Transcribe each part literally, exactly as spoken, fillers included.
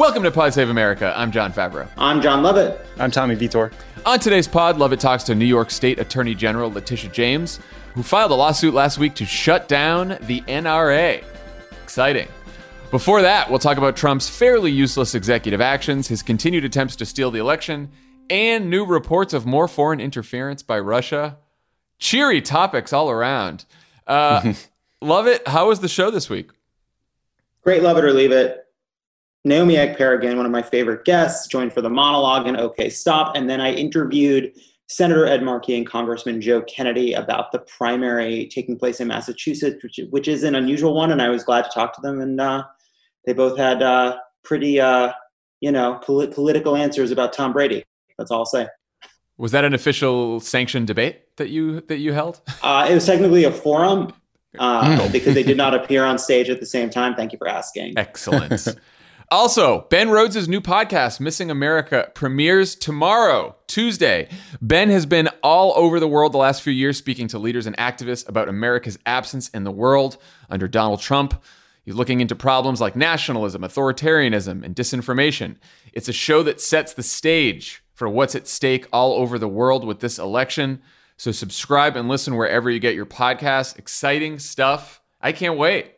Welcome to Pod Save America. I'm John Favreau. I'm John Lovett. I'm Tommy Vitor. On today's pod, Lovett talks to New York State Attorney General Letitia James, who filed a lawsuit last week to shut down the N R A. Exciting. Before that, we'll talk about Trump's fairly useless executive actions, his continued attempts to steal the election, and new reports of more foreign interference by Russia. Cheery topics all around. Uh, Lovett, how was the show this week? Great, love it or leave it. Naomi Ekperigin, one of my favorite guests, joined for the monologue in OK Stop. And then I interviewed Senator Ed Markey and Congressman Joe Kennedy about the primary taking place in Massachusetts, which, which is an unusual one. And I was glad to talk to them. And uh, they both had uh, pretty, uh, you know, polit- political answers about Tom Brady. That's all I'll say. Was that an official sanctioned debate that you that you held? Uh, it was technically a forum uh, because they did not appear on stage at the same time. Thank you for asking. Excellent. Also, Ben Rhodes' new podcast, Missing America, premieres tomorrow, Tuesday. Ben has been all over the world the last few years speaking to leaders and activists about America's absence in the world under Donald Trump. He's looking into problems like nationalism, authoritarianism, and disinformation. It's a show that sets the stage for what's at stake all over the world with this election. So subscribe and listen wherever you get your podcasts. Exciting stuff. I can't wait.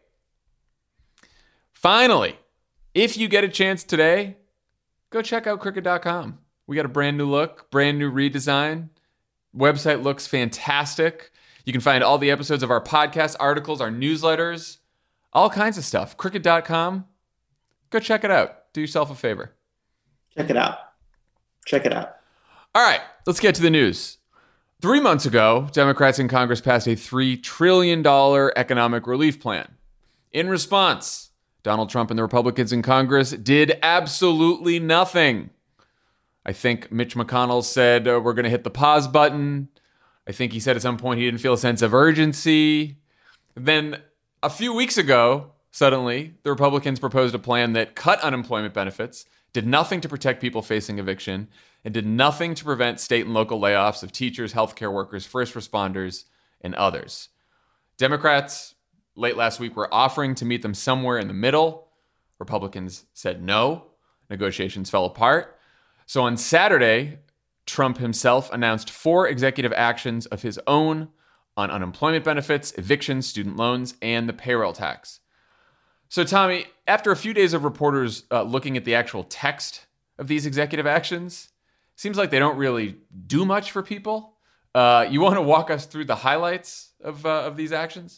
Finally, if you get a chance today, go check out Crooked dot com. We got a brand new look, brand new redesign. Website looks fantastic. You can find all the episodes of our podcast, articles, our newsletters, all kinds of stuff. Crooked dot com. Go check it out. Do yourself a favor. Check it out. Check it out. All right, let's get to the news. Three months ago, Democrats in Congress passed a three trillion dollars economic relief plan. In response, Donald Trump and the Republicans in Congress did absolutely nothing. I think Mitch McConnell said, uh, we're going to hit the pause button. I think he said at some point he didn't feel a sense of urgency. Then a few weeks ago, suddenly, the Republicans proposed a plan that cut unemployment benefits, did nothing to protect people facing eviction, and did nothing to prevent state and local layoffs of teachers, healthcare workers, first responders, and others. Democrats late last week were offering to meet them somewhere in the middle. Republicans said no. Negotiations fell apart. So on Saturday, Trump himself announced four executive actions of his own on unemployment benefits, evictions, student loans, and the payroll tax. So Tommy, after a few days of reporters uh, looking at the actual text of these executive actions, seems like they don't really do much for people. Uh, you want to walk us through the highlights of uh, of these actions?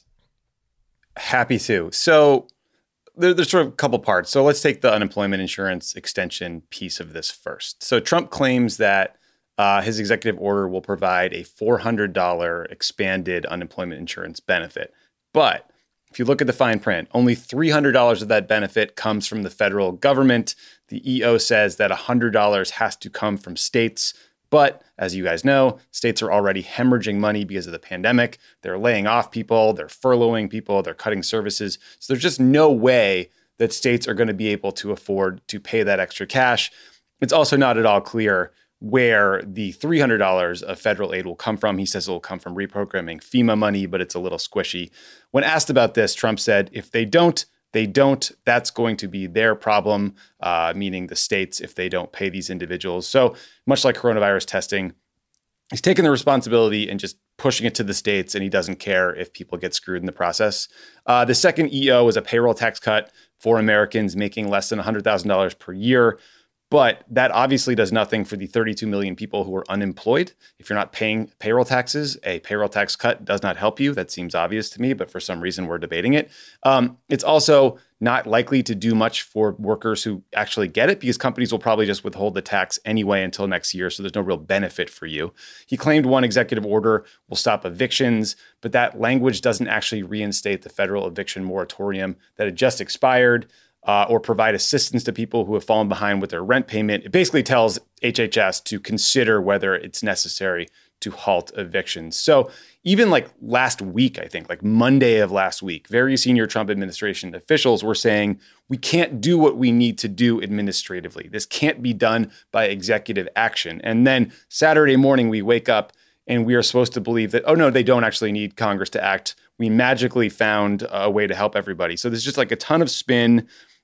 Happy to. So there, there's sort of a couple parts. So let's take the unemployment insurance extension piece of this first. So Trump claims that uh, his executive order will provide a four hundred dollars expanded unemployment insurance benefit. But if you look at the fine print, only three hundred dollars of that benefit comes from the federal government. The E O says that one hundred dollars has to come from states. But as you guys know, states are already hemorrhaging money because of the pandemic. They're laying off people, they're furloughing people, they're cutting services. So there's just no way that states are going to be able to afford to pay that extra cash. It's also not at all clear where the three hundred dollars of federal aid will come from. He says it will come from reprogramming FEMA money, but it's a little squishy. When asked about this, Trump said, if they don't, they don't. That's going to be their problem, uh, meaning the states, if they don't pay these individuals. So much like coronavirus testing, he's taking the responsibility and just pushing it to the states, and he doesn't care if people get screwed in the process. Uh, the second E O is a payroll tax cut for Americans making less than one hundred thousand dollars per year. But that obviously does nothing for the thirty-two million people who are unemployed. If you're not paying payroll taxes, a payroll tax cut does not help you. That seems obvious to me, but for some reason we're debating it. Um, it's also not likely to do much for workers who actually get it because companies will probably just withhold the tax anyway until next year. So there's no real benefit for you. He claimed one executive order will stop evictions, but that language doesn't actually reinstate the federal eviction moratorium that had just expired. Uh, or provide assistance to people who have fallen behind with their rent payment. It basically tells H H S to consider whether it's necessary to halt evictions. So even like last week, I think, like Monday of last week, very senior Trump administration officials were saying, we can't do what we need to do administratively. This can't be done by executive action. And then Saturday morning, we wake up and we are supposed to believe that, oh, no, they don't actually need Congress to act. We magically found a way to help everybody. So there's just like a ton of spin.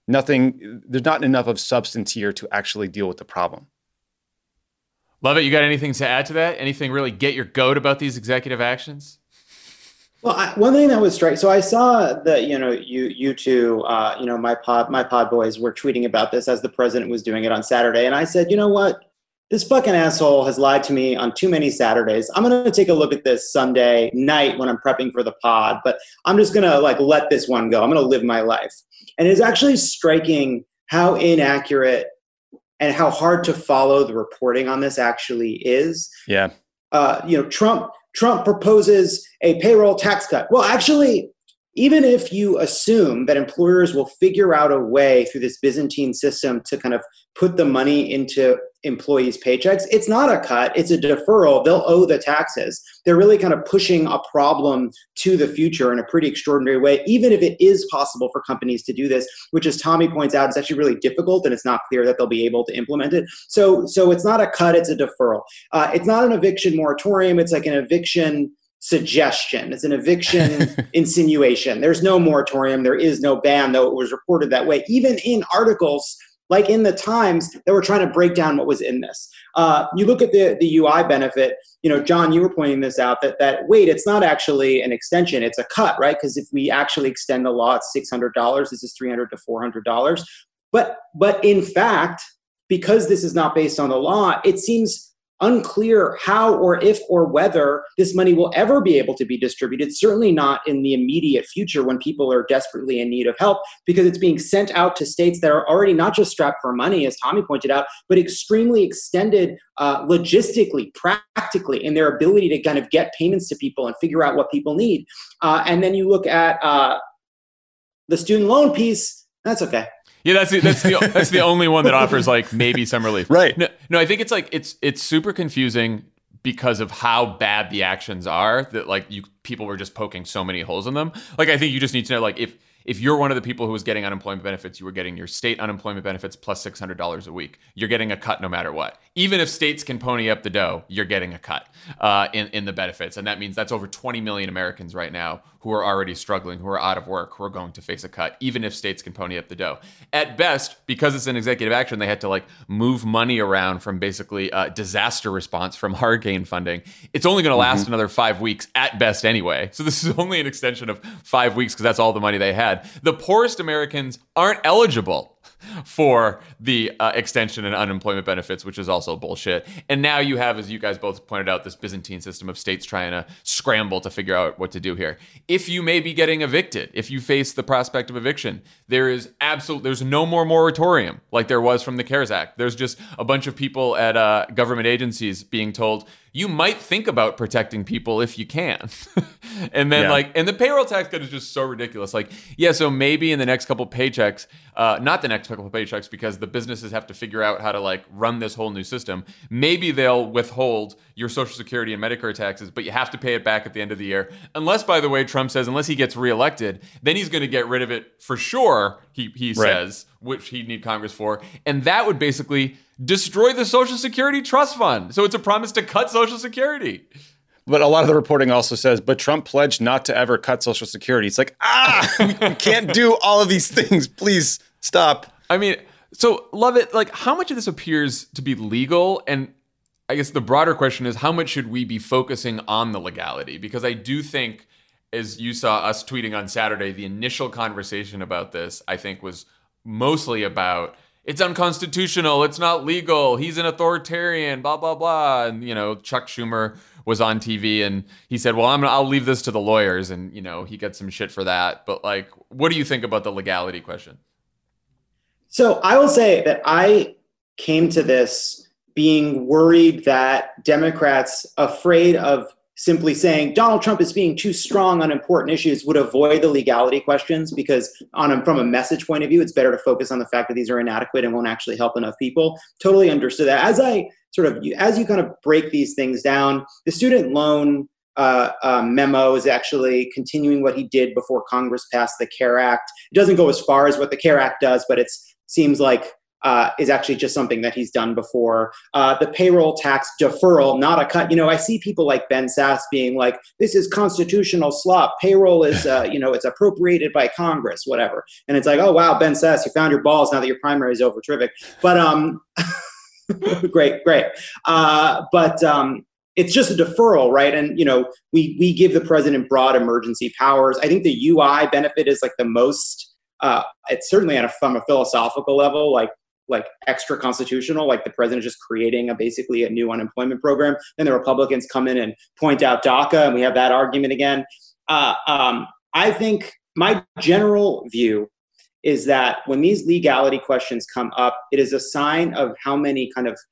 nothing, there's not enough of substance here to actually deal with the problem. Lovett, you got anything to add to that? Anything really get your goat about these executive actions? Well, I, one thing that was striking. So I saw that you know you you two uh, you know my pod my pod boys were tweeting about this as the president was doing it on Saturday, and I said, you know what, this fucking asshole has lied to me on too many Saturdays. I'm gonna take a look at this Sunday night when I'm prepping for the pod, but I'm just gonna like let this one go. I'm gonna live my life, and it's actually striking how inaccurate and how hard to follow the reporting on this actually is. Yeah. Uh, you know, Trump. Trump proposes a payroll tax cut. Well, actually, even if you assume that employers will figure out a way through this Byzantine system to kind of put the money into employees' paychecks, it's not a cut, it's a deferral. They'll owe the taxes. They're really kind of pushing a problem to the future in a pretty extraordinary way, even if it is possible for companies to do this, which, as Tommy points out, is actually really difficult, and it's not clear that they'll be able to implement it. So, so it's not a cut, it's a deferral. Uh, it's not an eviction moratorium, it's like an eviction suggestion. It's an eviction insinuation. There's no moratorium, there is no ban, though it was reported that way, even in articles like in the Times that were trying to break down what was in this. Uh, you look at the, the U I benefit, you know, John, you were pointing this out, that, that wait, it's not actually an extension, it's a cut, right? Because if we actually extend the law, it's six hundred dollars, this is three hundred to four hundred dollars. But, but in fact, because this is not based on the law, it seems unclear how or if or whether this money will ever be able to be distributed, certainly not in the immediate future when people are desperately in need of help, because it's being sent out to states that are already not just strapped for money, as Tommy pointed out, but extremely extended uh, logistically, practically, in their ability to kind of get payments to people and figure out what people need. Uh, and then you look at uh, the student loan piece, that's okay. Yeah, that's the, that's the that's the only one that offers like maybe some relief. Right. No, no, I think it's like it's it's super confusing because of how bad the actions are, that like you people were just poking so many holes in them. Like I think you just need to know, like, if if you're one of the people who was getting unemployment benefits, you were getting your state unemployment benefits plus six hundred dollars a week. You're getting a cut no matter what. Even if states can pony up the dough, you're getting a cut uh, in, in the benefits. And that means that's over twenty million Americans right now who are already struggling, who are out of work, who are going to face a cut, even if states can pony up the dough. At best, because it's an executive action, they had to like move money around from basically uh, disaster response from hurricane funding. It's only going to last mm-hmm. another five weeks at best anyway. So this is only an extension of five weeks because that's all the money they had. The poorest Americans aren't eligible for the uh, extension and unemployment benefits, which is also bullshit. And now you have, as you guys both pointed out, this Byzantine system of states trying to scramble to figure out what to do here. If you may be getting evicted, if you face the prospect of eviction, there is absolute, there's no more moratorium like there was from the CARES Act. There's just a bunch of people at uh, government agencies being told, you might think about protecting people if you can. And then yeah. like, and the payroll tax cut is just so ridiculous. Like, yeah, so maybe in the next couple paychecks, uh, not the next couple paychecks, because the businesses have to figure out how to like run this whole new system. Maybe they'll withhold your Social Security and Medicare taxes, but you have to pay it back at the end of the year. Unless, by the way, Trump says, unless he gets reelected, then he's going to get rid of it for sure, he, he right. says, which he'd need Congress for. And that would basically destroy the Social Security Trust Fund. So it's a promise to cut Social Security. But a lot of the reporting also says, but Trump pledged not to ever cut Social Security. It's like, ah, we can't do all of these things. Please stop. I mean, so Lovett, like, how much of this appears to be legal? And I guess the broader question is, how much should we be focusing on the legality? Because I do think, as you saw us tweeting on Saturday, the initial conversation about this, I think, was mostly about, it's unconstitutional, it's not legal, he's an authoritarian, blah, blah, blah. And, you know, Chuck Schumer was on T V and he said, well, I'm gonna, I'll leave this to the lawyers. And, you know, he got some shit for that. But like, what do you think about the legality question? So I will say that I came to this being worried that Democrats, afraid of simply saying Donald Trump is being too strong on important issues, would avoid the legality questions, because on a, from a message point of view, it's better to focus on the fact that these are inadequate and won't actually help enough people. Totally understood that. As I sort of, as you kind of break these things down, the student loan uh, uh, memo is actually continuing what he did before Congress passed the CARE Act. It doesn't go as far as what the CARE Act does, but it seems like uh, is actually just something that he's done before. Uh, the payroll tax deferral, not a cut. You know, I see people like Ben Sasse being like, this is constitutional slop. Payroll is, uh, you know, it's appropriated by Congress, whatever. And it's like, oh, wow, Ben Sasse, you found your balls now that your primary is over. Terrific. But um, great, great. Uh, but um, it's just a deferral, right? And, you know, we we give the president broad emergency powers. I think the U I benefit is like the most, uh, it's certainly on a, from a philosophical level, like like extra constitutional, like the president just creating a basically a new unemployment program. Then the Republicans come in and point out DACA, and we have that argument again. Uh, um, I think my general view is that when these legality questions come up, it is a sign of how many kind of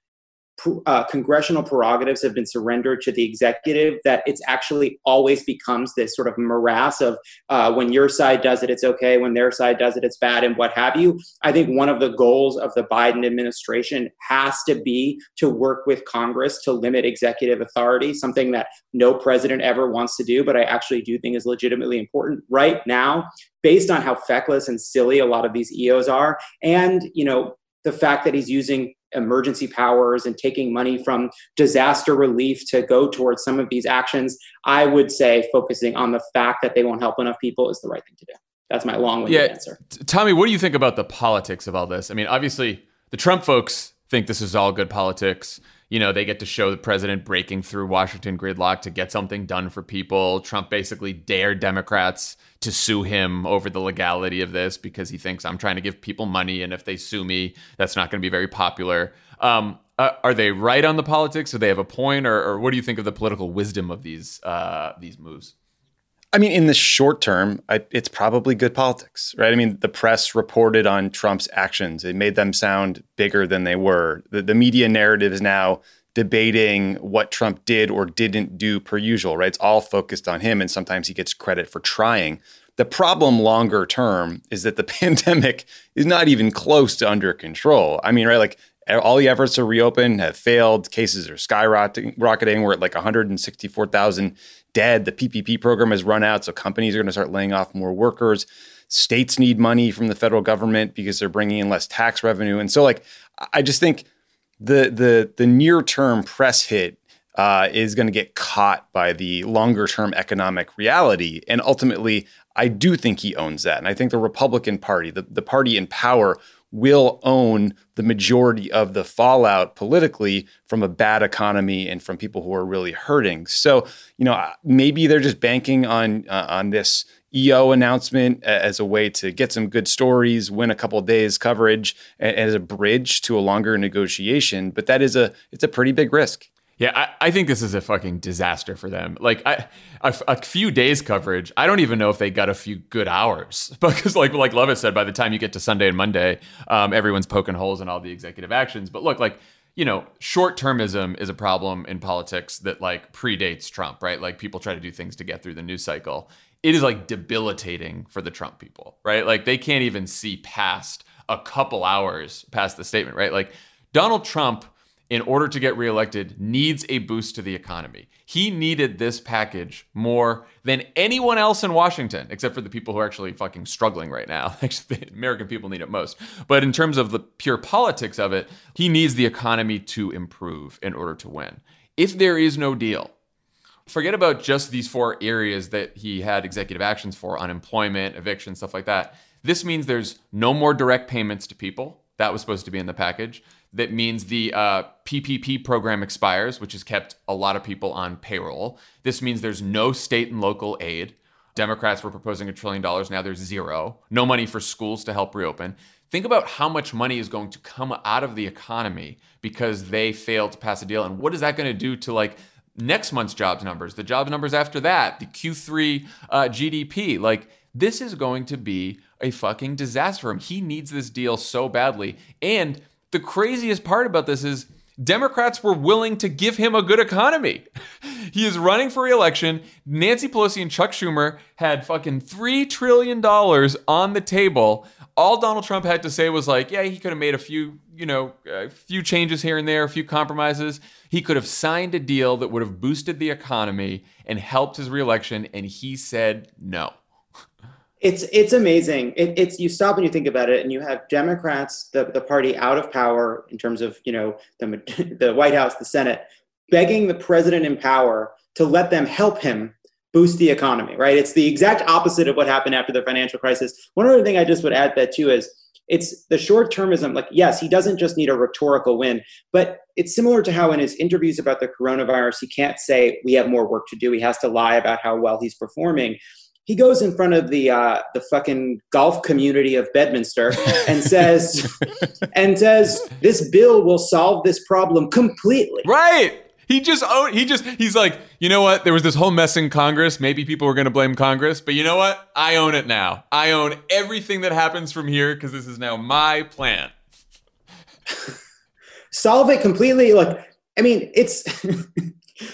Uh, congressional prerogatives have been surrendered to the executive, that it's actually always becomes this sort of morass of uh, when your side does it, it's okay. When their side does it, it's bad, and what have you. I think one of the goals of the Biden administration has to be to work with Congress to limit executive authority, something that no president ever wants to do, but I actually do think is legitimately important right now, based on how feckless and silly a lot of these E Os are. And, you know, the fact that he's using emergency powers and taking money from disaster relief to go towards some of these actions, I would say focusing on the fact that they won't help enough people is the right thing to do. That's my long-winded yeah. answer. Tommy, what do you think about the politics of all this? I mean, obviously, the Trump folks think this is all good politics. You know, they get to show the president breaking through Washington gridlock to get something done for people. Trump basically dared Democrats to sue him over the legality of this because he thinks I'm trying to give people money, and if they sue me, that's not going to be very popular. Um, uh, are they right on the politics? Do they have a point, or, or what do you think of the political wisdom of these uh, these moves? I mean, in the short term, I, it's probably good politics, right? I mean, the press reported on Trump's actions. It made them sound bigger than they were. The, the media narrative is now debating what Trump did or didn't do per usual, right? It's all focused on him, and sometimes he gets credit for trying. The problem longer term is that the pandemic is not even close to under control. I mean, right, like all the efforts to reopen have failed. Cases are skyrocketing. Rocketing. We're at like one hundred sixty-four thousand dead. The P P P program has run out, so companies are going to start laying off more workers. States need money from the federal government because they're bringing in less tax revenue. And so, like, I just think the the the near-term press hit uh, is going to get caught by the longer-term economic reality. And ultimately, I do think he owns that. And I think the Republican Party, the, the party in power, will own the majority of the fallout politically from a bad economy and from people who are really hurting. So, you know, maybe they're just banking on uh, on this E O announcement as a way to get some good stories, win a couple of days coverage as a bridge to a longer negotiation. But that is a it's a pretty big risk. Yeah, I, I think this is a fucking disaster for them. Like, I, a, a few days coverage, I don't even know if they got a few good hours. Because like like Lovett said, by the time you get to Sunday and Monday, um, everyone's poking holes in all the executive actions. But look, like, you know, short-termism is a problem in politics that, like, predates Trump, right? Like, people try to do things to get through the news cycle. It is, like, debilitating for the Trump people, right? Like, they can't even see past a couple hours past the statement, right? Like, Donald Trump, in order to get reelected, needs a boost to the economy. He needed this package more than anyone else in Washington, except for the people who are actually fucking struggling right now. Actually, the American people need it most. But in terms of the pure politics of it, he needs the economy to improve in order to win. If there is no deal, forget about just these four areas that he had executive actions for: unemployment, eviction, stuff like that. This means there's no more direct payments to people. That was supposed to be in the package. That means the uh, P P P program expires, which has kept a lot of people on payroll. This means there's no state and local aid. Democrats were proposing a trillion dollars. Now there's zero. No money for schools to help reopen. Think about how much money is going to come out of the economy because they failed to pass a deal. And what is that going to do to, like, next month's jobs numbers, the jobs numbers after that, the Q three uh, G D P? Like, this is going to be a fucking disaster for him. He needs this deal so badly. And the craziest part about this is Democrats were willing to give him a good economy. He is running for re-election. Nancy Pelosi and Chuck Schumer had fucking three trillion dollars on the table. All Donald Trump had to say was like, yeah, he could have made a few, you know, a few changes here and there, a few compromises. He could have signed a deal that would have boosted the economy and helped his re-election, and he said no. It's it's amazing. It, it's you stop and you think about it, and you have Democrats, the, the party out of power in terms of you know the the White House, the Senate, begging the president in power to let them help him boost the economy. Right? It's the exact opposite of what happened after the financial crisis. One other thing I just would add that too is it's the short termism. Like yes, he doesn't just need a rhetorical win, but it's similar to how in his interviews about the coronavirus, he can't say we have more work to do. He has to lie about how well he's performing. He goes in front of the uh, the fucking golf community of Bedminster and says and says this bill will solve this problem completely. Right. He just own, he just he's like, you know what? There was this whole mess in Congress. Maybe people were going to blame Congress, but you know what? I own it now. I own everything that happens from here because this is now my plan. Solve it completely. Look, I mean, it's the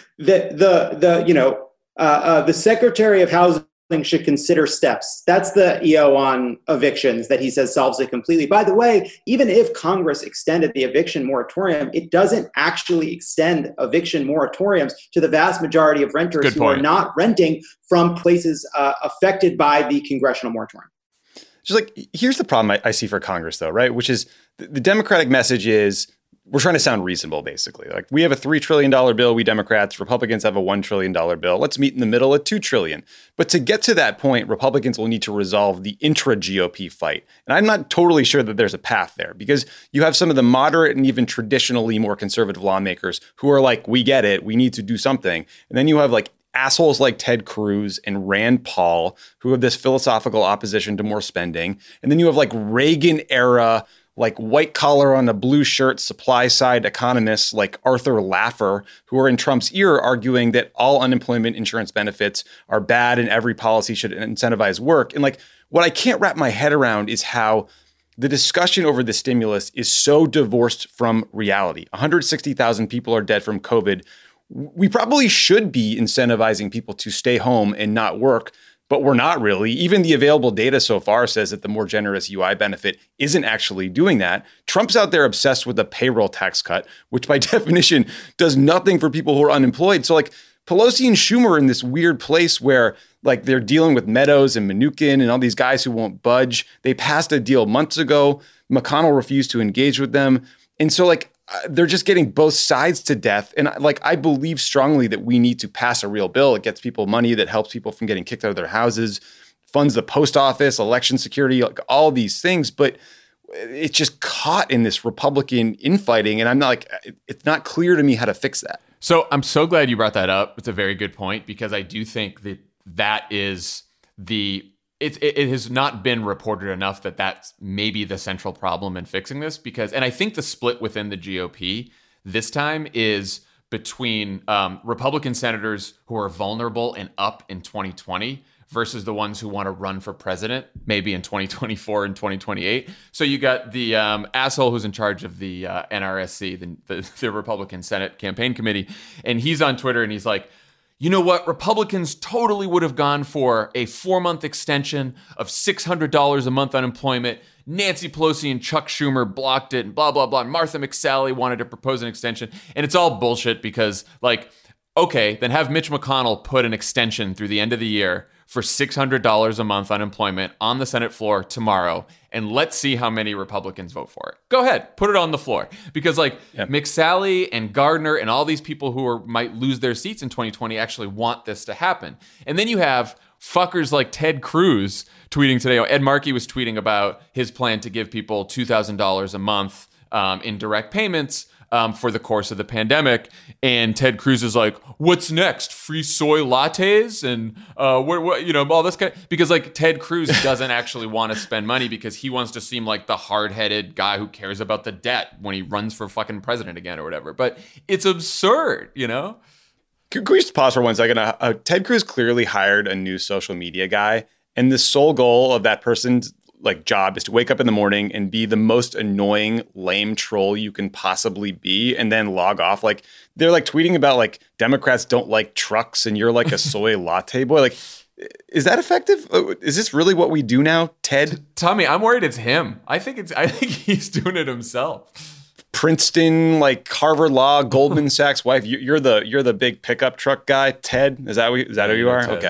the the you know uh, uh, the Secretary of Housing should consider steps. That's the E O on evictions that he says solves it completely. By the way, even if Congress extended the eviction moratorium, it doesn't actually extend eviction moratoriums to the vast majority of renters Good who point. are not renting from places uh, affected by the congressional moratorium. Just like, here's the problem I, I see for Congress, though, right? Which is the, the Democratic message is we're trying to sound reasonable, basically. Like, we have a three trillion dollars bill, we Democrats, Republicans have a one trillion dollars bill. Let's meet in the middle at two trillion dollars. But to get to that point, Republicans will need to resolve the intra-G O P fight. And I'm not totally sure that there's a path there because you have some of the moderate and even traditionally more conservative lawmakers who are like, we get it, we need to do something. And then you have like assholes like Ted Cruz and Rand Paul who have this philosophical opposition to more spending. And then you have like Reagan era like white collar on a blue shirt supply side economists like Arthur Laffer, who are in Trump's ear arguing that all unemployment insurance benefits are bad and every policy should incentivize work. And like what I can't wrap my head around is how the discussion over the stimulus is so divorced from reality. one hundred sixty thousand people are dead from COVID. We probably should be incentivizing people to stay home and not work, but we're not really. Even the available data so far says that the more generous U I benefit isn't actually doing that. Trump's out there obsessed with a payroll tax cut, which by definition does nothing for people who are unemployed. So like Pelosi and Schumer are in this weird place where like they're dealing with Meadows and Mnuchin and all these guys who won't budge. They passed a deal months ago. McConnell refused to engage with them. And so like, Uh, they're just getting both sides to death. And like, I believe strongly that we need to pass a real bill. It gets people money that helps people from getting kicked out of their houses, funds the post office, election security, like all these things. But it's just caught in this Republican infighting. And I'm not like, it's not clear to me how to fix that. So I'm so glad you brought that up. It's a very good point because I do think that that is the It, it it has not been reported enough that that's maybe the central problem in fixing this because, and I think the split within the G O P this time is between um, Republican senators who are vulnerable and up in twenty twenty versus the ones who want to run for president maybe in twenty twenty-four and twenty twenty-eight. So you got the um, asshole who's in charge of the uh, N R S C, the, the, the Republican Senate Campaign Committee, and he's on Twitter and he's like, you know what? Republicans totally would have gone for a four-month extension of six hundred dollars a month unemployment. Nancy Pelosi and Chuck Schumer blocked it and blah, blah, blah. And Martha McSally wanted to propose an extension. And it's all bullshit because, like, okay, then have Mitch McConnell put an extension through the end of the year for six hundred dollars a month unemployment on the Senate floor tomorrow. And let's see how many Republicans vote for it. Go ahead, put it on the floor. Because like yep. McSally and Gardner and all these people who are, might lose their seats in twenty twenty actually want this to happen. And then you have fuckers like Ted Cruz tweeting today. Ed Markey was tweeting about his plan to give people two thousand dollars a month um, in direct payments Um, for the course of the pandemic. And Ted Cruz is like, what's next? Free soy lattes? And uh, what, what, you know, all this kind of, because like Ted Cruz doesn't actually want to spend money because he wants to seem like the hard-headed guy who cares about the debt when he runs for fucking president again or whatever. But it's absurd, you know? Can we just pause for one second? Uh, uh, Ted Cruz clearly hired a new social media guy. And the sole goal of that person's like job is to wake up in the morning and be the most annoying, lame troll you can possibly be and then log off. Like they're like tweeting about like Democrats don't like trucks and you're like a soy latte boy. Like, is that effective? Is this really what we do now, Ted? Tommy, I'm worried it's him. I think it's, I think he's doing it himself. Princeton, like Harvard Law, Goldman Sachs wife. You're the, you're the big pickup truck guy, Ted. Is that, is that who you are? Okay.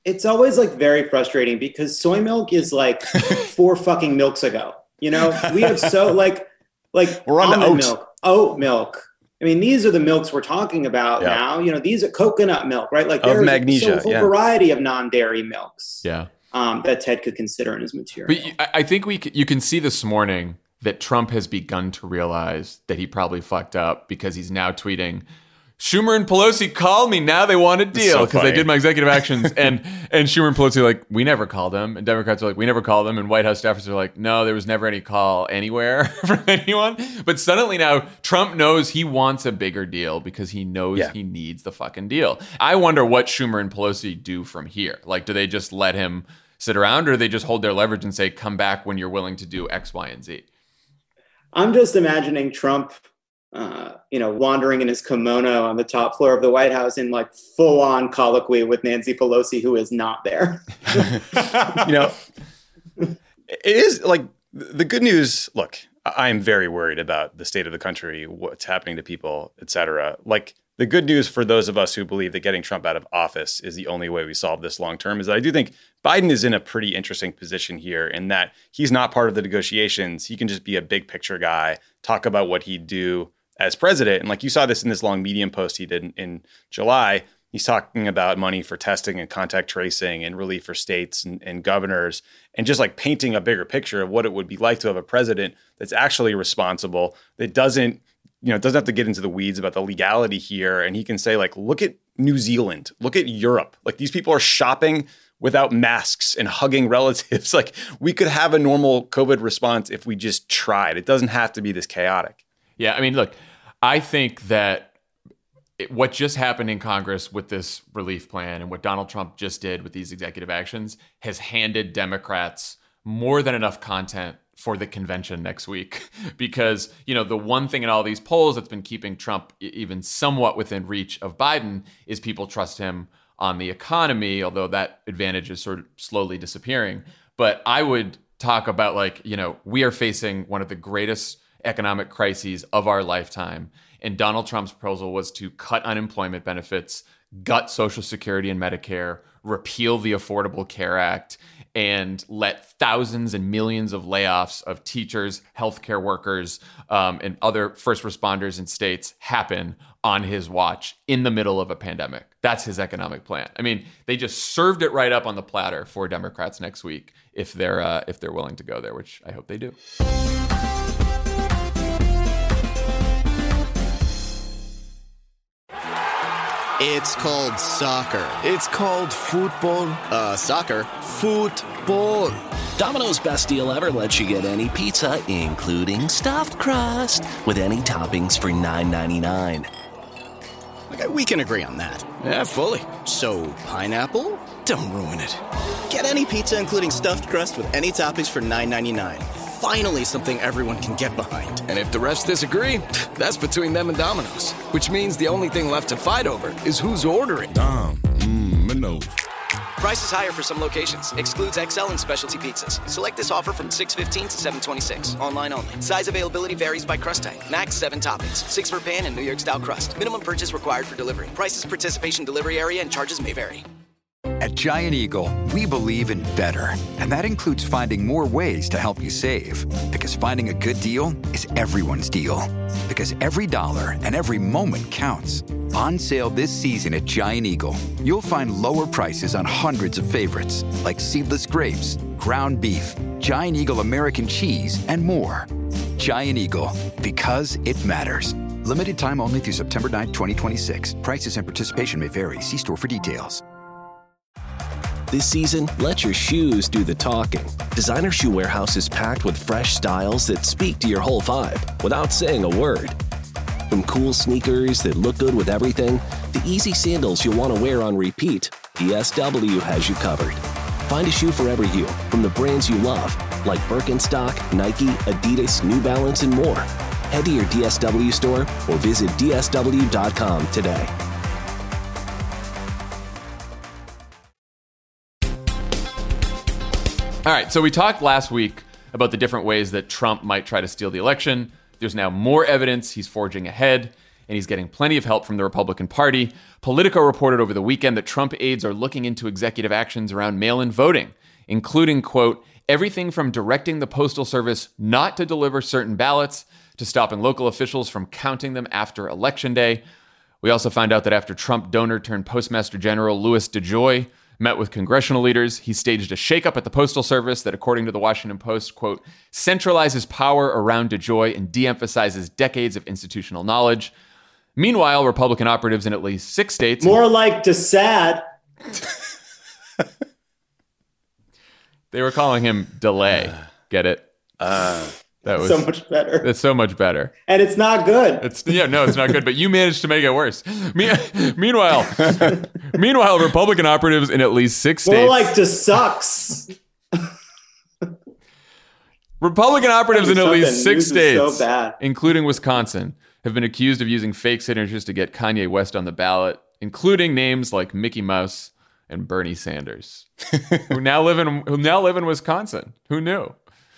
it's always like very frustrating because soy milk is like four fucking milks ago. You know, we have so like like we're on almond oat. milk, oat milk. I mean, these are the milks we're talking about yeah. now. You know, these are coconut milk, right? Like of there's magnesia, a whole yeah. variety of non-dairy milks. Yeah. Um, that Ted could consider in his material. But I think we c- you can see this morning that Trump has begun to realize that he probably fucked up because he's now tweeting, Schumer and Pelosi called me. Now they want a deal because so I did my executive actions. and and Schumer and Pelosi are like, we never called them. And Democrats are like, we never called them. And White House staffers are like, no, there was never any call anywhere from anyone. But suddenly now Trump knows he wants a bigger deal because he knows yeah. he needs the fucking deal. I wonder what Schumer and Pelosi do from here. Like, do they just let him sit around, or do they just hold their leverage and say, come back when you're willing to do X, Y, and Z? I'm just imagining Trump, uh, you know, wandering in his kimono on the top floor of the White House in like full on colloquy with Nancy Pelosi, who is not there. You know, it is like the good news. Look, I'm very worried about the state of the country, what's happening to people, et cetera. Like, the good news for those of us who believe that getting Trump out of office is the only way we solve this long term is that I do think Biden is in a pretty interesting position here in that he's not part of the negotiations. He can just be a big picture guy, talk about what he'd do as president. And like you saw this in this long Medium post he did in, in July, he's talking about money for testing and contact tracing and relief for states and, and governors, and just like painting a bigger picture of what it would be like to have a president that's actually responsible, that doesn't, you know, doesn't have to get into the weeds about the legality here. And he can say, like, look at New Zealand, look at Europe. Like, these people are shopping without masks and hugging relatives. Like, we could have a normal COVID response if we just tried. It doesn't have to be this chaotic. Yeah, I mean, look, I think that it, what just happened in Congress with this relief plan and what Donald Trump just did with these executive actions has handed Democrats more than enough content for the convention next week. Because, you know, the one thing in all these polls that's been keeping Trump even somewhat within reach of Biden is people trust him on the economy, although that advantage is sort of slowly disappearing. But I would talk about, like, you know, we are facing one of the greatest economic crises of our lifetime. And Donald Trump's proposal was to cut unemployment benefits, gut Social Security and Medicare, repeal the Affordable Care Act, and let thousands and millions of layoffs of teachers, healthcare workers, um, and other first responders in states happen on his watch in the middle of a pandemic. That's his economic plan. I mean, they just served it right up on the platter for Democrats next week if they're uh, if they're willing to go there, which I hope they do. It's called soccer. It's called football. Uh, soccer. Football. Domino's best deal ever lets you get any pizza, including stuffed crust, with any toppings for nine ninety-nine. Okay, we can agree on that. Yeah, fully. So, pineapple? Don't ruin it. Get any pizza, including stuffed crust, with any toppings for nine ninety-nine. Finally, something everyone can get behind. And if the rest disagree, that's between them and Domino's. Which means the only thing left to fight over is who's ordering. Dom, mmm, Prices higher for some locations. Excludes X L and specialty pizzas. Select this offer from six fifteen to seven twenty-six. Online only. Size availability varies by crust type. Max seven toppings. Six for pan and New York style crust. Minimum purchase required for delivery. Prices, participation, delivery area, and charges may vary. At Giant Eagle, we believe in better. And that includes finding more ways to help you save. Because finding a good deal is everyone's deal. Because every dollar and every moment counts. On sale this season at Giant Eagle, you'll find lower prices on hundreds of favorites, like seedless grapes, ground beef, Giant Eagle American cheese, and more. Giant Eagle, because it matters. Limited time only through September ninth, twenty twenty-six. Prices and participation may vary. See store for details. This season, let your shoes do the talking. Designer Shoe Warehouse is packed with fresh styles that speak to your whole vibe without saying a word. From cool sneakers that look good with everything, to easy sandals you'll want to wear on repeat, D S W has you covered. Find a shoe for every you from the brands you love, like Birkenstock, Nike, Adidas, New Balance, and more. Head to your D S W store or visit D S W dot com today. All right, so we talked last week about the different ways that Trump might try to steal the election. There's now more evidence he's forging ahead. and he's getting plenty of help from the Republican Party. Politico reported over the weekend that Trump aides are looking into executive actions around mail-in voting, including, quote, everything from directing the Postal Service not to deliver certain ballots to stopping local officials from counting them after Election Day. We also found out that after Trump donor turned Postmaster General Louis DeJoy met with congressional leaders, he staged a shakeup at the Postal Service that, according to the Washington Post, quote, centralizes power around DeJoy and de-emphasizes decades of institutional knowledge. Meanwhile, Republican operatives in at least six states... More like DeSad. They were calling him Delay. Get it? Uh, that was so much better. It's so much better. And it's not good. It's yeah, no, it's not good, but you managed to make it worse. Me- meanwhile, meanwhile, Republican operatives in at least six states... More like DeSucks. Republican operatives in at least six states, so bad. including Wisconsin, have been accused of using fake signatures to get Kanye West on the ballot, including names like Mickey Mouse and Bernie Sanders, who now live in who now live in Wisconsin. Who knew?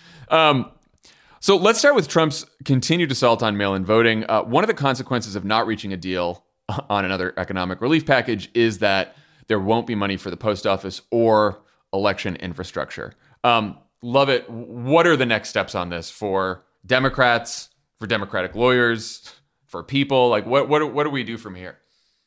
Um, so let's start with Trump's continued assault on mail-in voting. Uh, one of the consequences of not reaching a deal on another economic relief package is that there won't be money for the post office or election infrastructure. Um, Lovett, what are the next steps on this for Democrats, for Democratic lawyers, for people? Like, what what what do we do from here?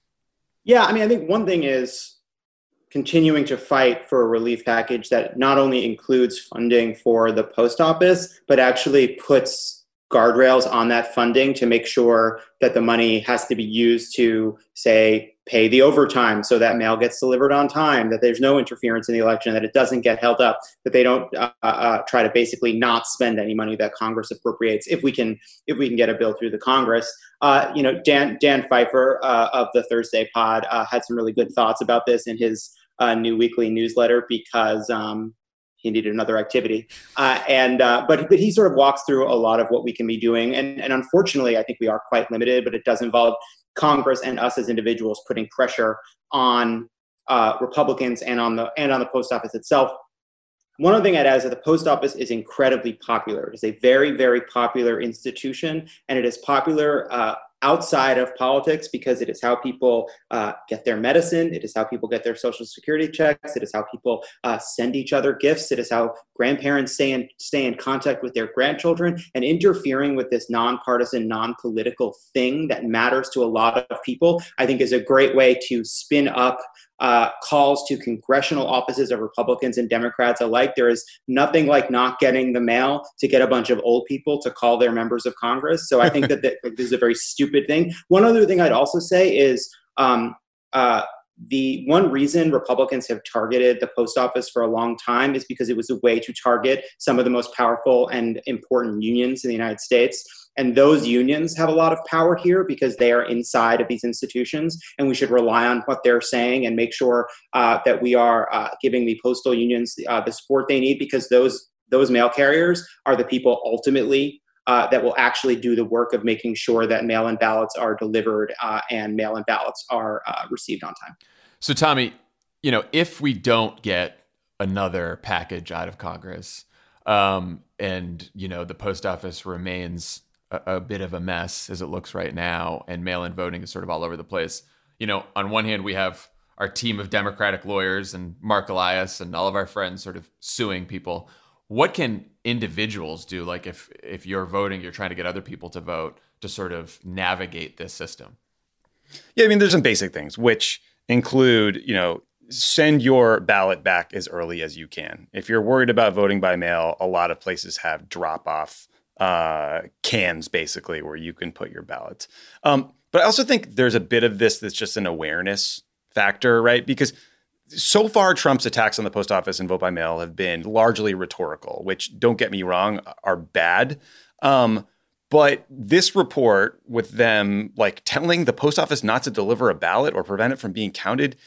Yeah, I mean, I think one thing is continuing to fight for a relief package that not only includes funding for the post office, but actually puts guardrails on that funding to make sure that the money has to be used to, say, pay the overtime so that mail gets delivered on time, that there's no interference in the election, that it doesn't get held up, that they don't uh, uh, try to basically not spend any money that Congress appropriates if we can if we can get a bill through the Congress. Uh, you know, Dan Dan Pfeiffer uh, of the Thursday Pod uh, had some really good thoughts about this in his uh, new weekly newsletter because um, he needed another activity. Uh, and uh, but but he sort of walks through a lot of what we can be doing. And, and unfortunately, I think we are quite limited, but it does involve Congress and us as individuals putting pressure on uh, Republicans and on the and on the post office itself. One other thing I'd add is that the post office is incredibly popular. It is a very, very popular institution, and it is popular uh, outside of politics because it is how people uh, get their medicine. It is how people get their Social Security checks. It is how people uh, send each other gifts. It is how grandparents stay in, stay in contact with their grandchildren. And interfering with this nonpartisan, non-political thing that matters to a lot of people, I think is a great way to spin up Uh, calls to congressional offices of Republicans and Democrats alike. There is nothing like not getting the mail to get a bunch of old people to call their members of Congress. So I think that, that this is a very stupid thing. One other thing I'd also say is um, uh, the one reason Republicans have targeted the post office for a long time is because it was a way to target some of the most powerful and important unions in the United States. And those unions have a lot of power here because they are inside of these institutions, and we should rely on what they're saying and make sure uh, that we are uh, giving the postal unions uh, the support they need, because those those mail carriers are the people ultimately uh, that will actually do the work of making sure that mail-in ballots are delivered uh, and mail-in ballots are uh, received on time. So, Tommy, you know, if we don't get another package out of Congress, um, and you know the post office remains a, a bit of a mess as it looks right now, and mail-in voting is sort of all over the place. You know, on one hand, we have our team of Democratic lawyers and Mark Elias and all of our friends sort of suing people. What can individuals do? Like if if you're voting, you're trying to get other people to vote to sort of navigate this system. Yeah, I mean, there's some basic things, which include, you know, send your ballot back as early as you can. If you're worried about voting by mail, a lot of places have drop-off uh, cans, basically, where you can put your ballots. Um, but I also think there's a bit of this that's just an awareness factor, right? Because so far, Trump's attacks on the post office and vote by mail have been largely rhetorical, which, don't get me wrong, are bad. Um, but this report with them like telling the post office not to deliver a ballot or prevent it from being counted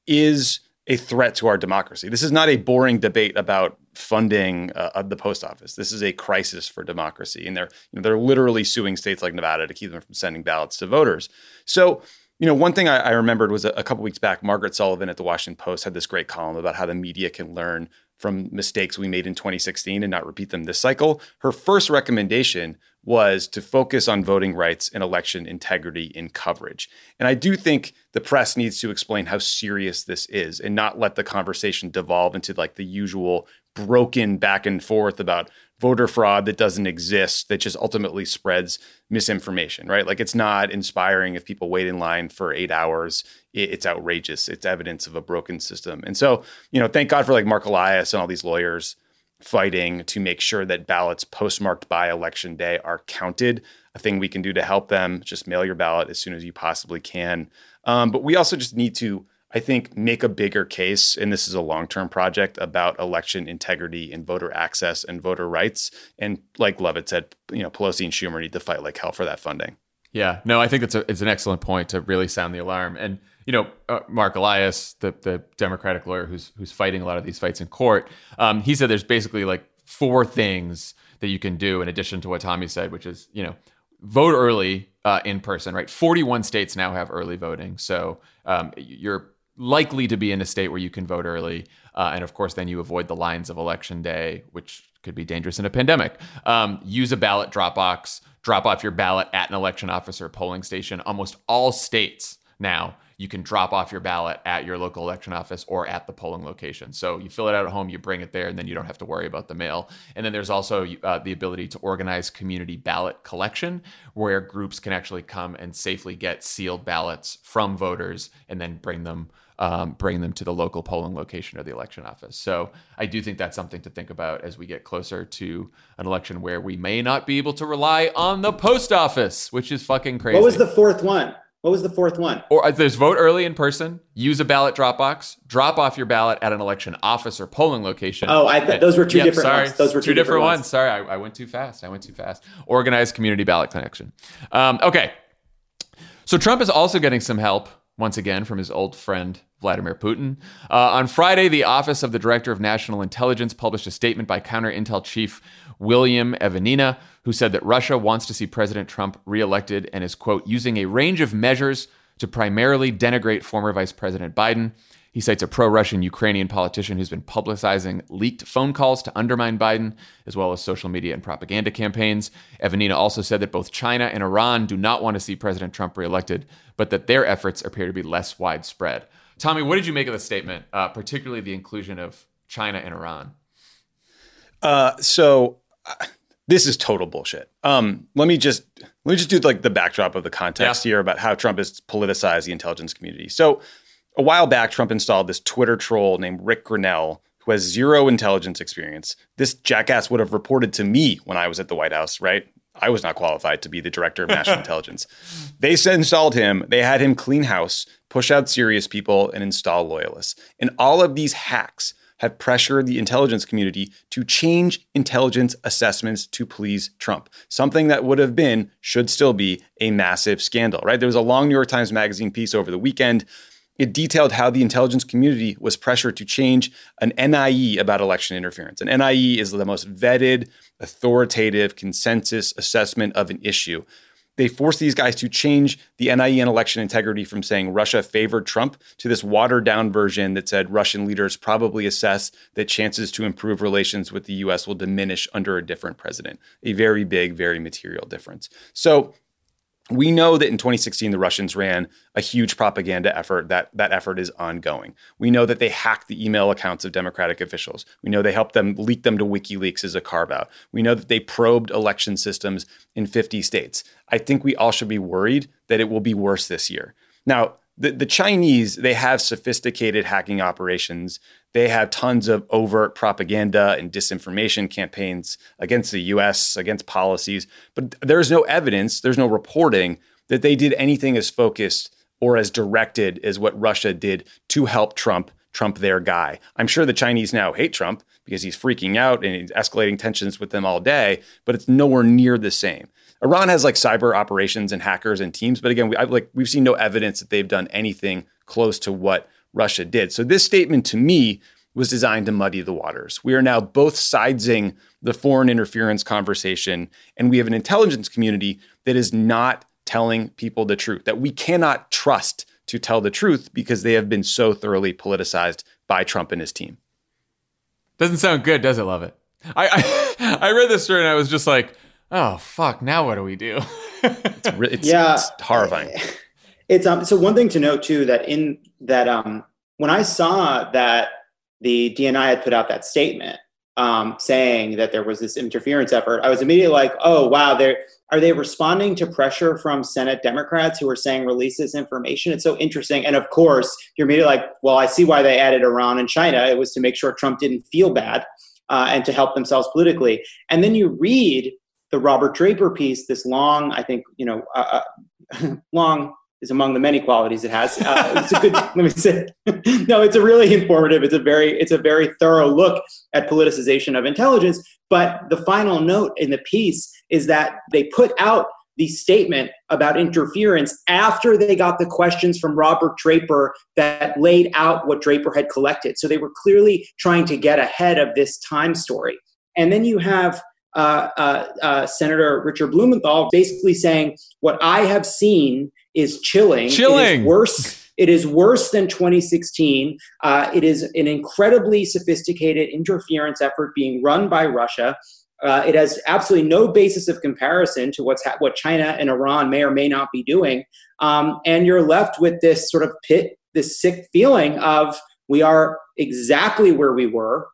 is a threat to our democracy. This is not a boring debate about funding uh, of the post office. This is a crisis for democracy. And they're, you know, they're literally suing states like Nevada to keep them from sending ballots to voters. So, you know, one thing I, I remembered was a, a couple weeks back, Margaret Sullivan at the Washington Post had this great column about how the media can learn from mistakes we made in twenty sixteen and not repeat them this cycle. Her first recommendation was to focus on voting rights and election integrity in coverage. And I do think the press needs to explain how serious this is and not let the conversation devolve into like the usual broken back and forth about voter fraud that doesn't exist, that just ultimately spreads misinformation, right? Like it's not inspiring if people wait in line for eight hours. It's outrageous. It's evidence of a broken system. And so, you know, thank God for like Mark Elias and all these lawyers fighting to make sure that ballots postmarked by election day are counted. A thing we can do to help them, just mail your ballot as soon as you possibly can. Um, but we also just need to, I think, make a bigger case, and this is a long-term project, about election integrity and voter access and voter rights. And like Lovett said, you know, Pelosi and Schumer need to fight like hell for that funding. Yeah, no, I think it's a, it's an excellent point to really sound the alarm. And you know, uh, Mark Elias, the the Democratic lawyer who's who's fighting a lot of these fights in court, um, he said there's basically like four things that you can do in addition to what Tommy said, which is, you know, vote early uh, in person, right? forty-one states now have early voting. So um, you're likely to be in a state where you can vote early. Uh, and of course, then you avoid the lines of election day, which could be dangerous in a pandemic. Um, use a ballot drop box, drop off your ballot at an election office or polling station. Almost all states now, you can drop off your ballot at your local election office or at the polling location. So you fill it out at home, you bring it there, and then you don't have to worry about the mail. And then there's also uh, the ability to organize community ballot collection, where groups can actually come and safely get sealed ballots from voters and then bring them um, bring them to the local polling location or the election office. So I do think that's something to think about as we get closer to an election where we may not be able to rely on the post office, which is fucking crazy. What was the fourth one? What was the fourth one? Or there's vote early in person, use a ballot drop box, drop off your ballot at an election office or polling location. Oh, I th- those were two yeah, different sorry, ones. Those were two, two different, different ones. ones. Sorry, I, I went too fast. I went too fast. Organized community ballot collection. Um, okay. So Trump is also getting some help, once again, from his old friend, Vladimir Putin. Uh, on Friday, the Office of the Director of National Intelligence published a statement by Counter-Intel Chief William Evanina, who said that Russia wants to see President Trump reelected and is, quote, using a range of measures to primarily denigrate former Vice President Biden. He cites a pro-Russian Ukrainian politician who's been publicizing leaked phone calls to undermine Biden, as well as social media and propaganda campaigns. Evanina also said that both China and Iran do not want to see President Trump reelected, but that their efforts appear to be less widespread. Tommy, what did you make of the statement, uh, particularly the inclusion of China and Iran? Uh, so uh, this is total bullshit. Um, let me just let me just do like the backdrop of the context yeah. here about how Trump has politicized the intelligence community. So a while back, Trump installed this Twitter troll named Rick Grinnell, who has zero intelligence experience. This jackass would have reported to me when I was at the White House, right? I was not qualified to be the director of national intelligence. They installed him. They had him clean house, push out serious people, and install loyalists. And all of these hacks have pressured the intelligence community to change intelligence assessments to please Trump. Something that would have been, should still be, a massive scandal, right? There was a long New York Times Magazine piece over the weekend. It detailed how the intelligence community was pressured to change an N I E about election interference. An N I E is the most vetted, authoritative consensus assessment of an issue. They forced these guys to change the N I E on election integrity from saying Russia favored Trump to this watered down version that said Russian leaders probably assess that chances to improve relations with the U S will diminish under a different president. A very big, very material difference. So we know that in twenty sixteen, the Russians ran a huge propaganda effort. That that effort is ongoing. We know that they hacked the email accounts of Democratic officials. We know they helped them leak them to WikiLeaks as a carve-out. We know that they probed election systems in fifty states. I think we all should be worried that it will be worse this year. Now, the, the Chinese, they have sophisticated hacking operations. They have tons of overt propaganda and disinformation campaigns against the U S, against policies. But there's no evidence, there's no reporting that they did anything as focused or as directed as what Russia did to help Trump, Trump their guy. I'm sure the Chinese now hate Trump because he's freaking out and he's escalating tensions with them all day, but it's nowhere near the same. Iran has like cyber operations and hackers and teams, but again, we, I've, like we've seen no evidence that they've done anything close to what Russia did. So this statement to me was designed to muddy the waters. We are now both sidesing the foreign interference conversation, and we have an intelligence community that is not telling people the truth, that we cannot trust to tell the truth because they have been so thoroughly politicized by Trump and his team. Doesn't sound good, does it, Lovett? I, I I read this story and I was just like, oh, fuck, now what do we do? it's, re- it's, yeah. it's horrifying. It's um. So one thing to note too, that in that um, when I saw that the D N I had put out that statement um, saying that there was this interference effort, I was immediately like, oh wow, they're are they responding to pressure from Senate Democrats who are saying release this information? It's so interesting. And of course, you're immediately like, well, I see why they added Iran and China. It was to make sure Trump didn't feel bad uh, and to help themselves politically. And then you read the Robert Draper piece, this long, I think, you know, uh, long. is among the many qualities it has. Uh, it's a good, let me say, no, it's a really informative, it's a very, it's a very thorough look at politicization of intelligence. But the final note in the piece is that they put out the statement about interference after they got the questions from Robert Draper that laid out what Draper had collected. So they were clearly trying to get ahead of this time story. And then you have uh, uh, uh, Senator Richard Blumenthal basically saying, what I have seen is chilling. Chilling. It is worse. It is worse than twenty sixteen. Uh, it is an incredibly sophisticated interference effort being run by Russia. Uh, it has absolutely no basis of comparison to what's ha- what China and Iran may or may not be doing. Um, and you're left with this sort of pit, this sick feeling of we are exactly where we were